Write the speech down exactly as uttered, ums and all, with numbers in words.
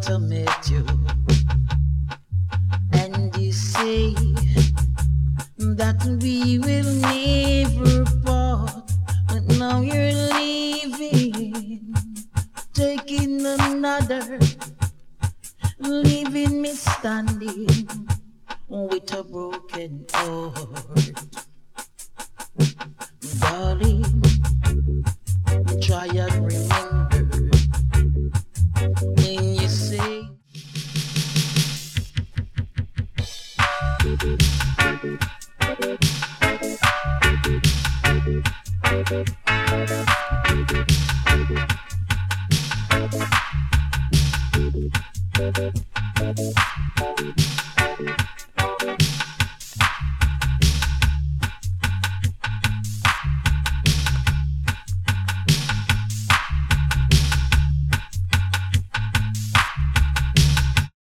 to meet you, and you say that we will never part, but now you're leaving, taking another, leaving me standing with a broken heart. Darling, try and remember when you say